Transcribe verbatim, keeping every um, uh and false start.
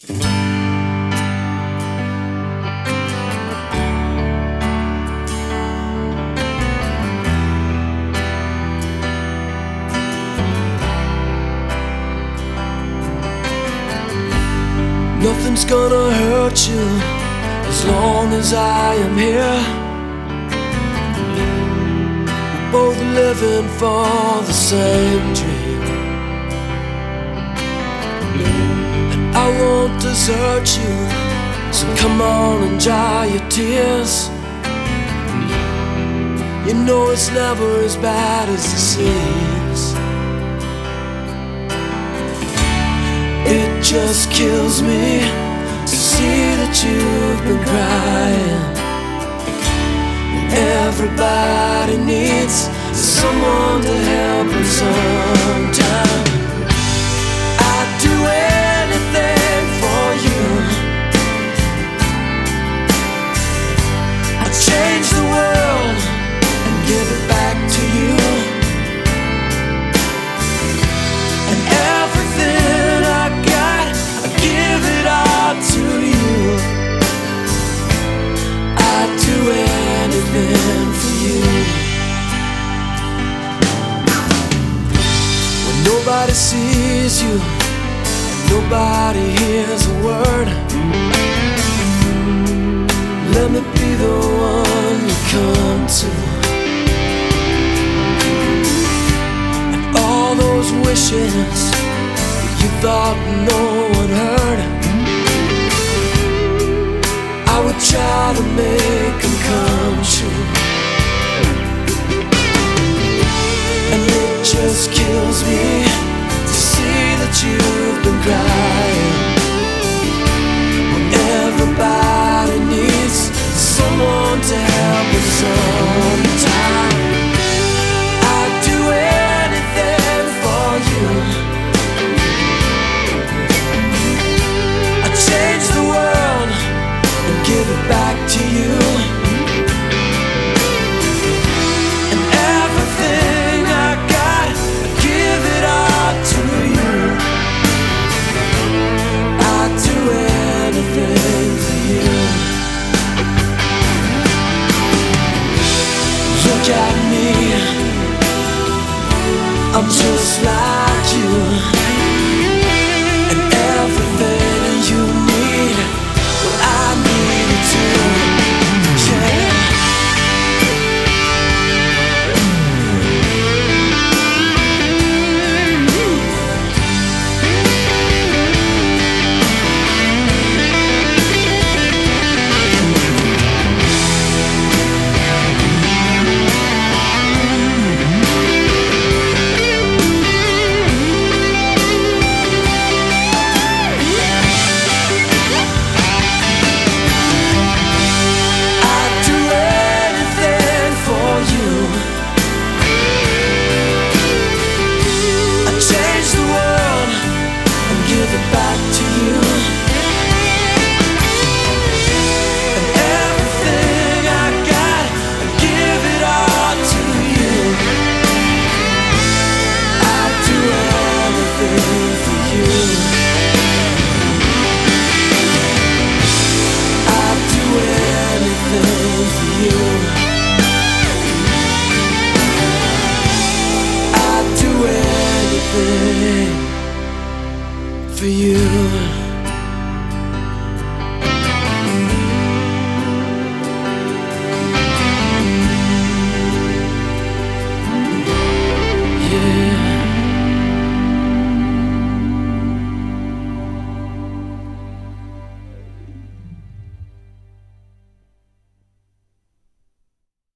Nothing's gonna hurt you as long as I am here. We're both living for the same dream, and I won't desert you, so come on and dry your tears. You know it's never as bad as it seems. It just kills me to see that you've been crying. Everybody needs someone to help them sometime. I'd do anything for you. I'd change the world and give it back to you. And everything I got, I give it all to you. I'd do anything for you. When nobody sees you and nobody hears a word, let me be the one you come to. And all those wishes that you thought no one heard, I would try to make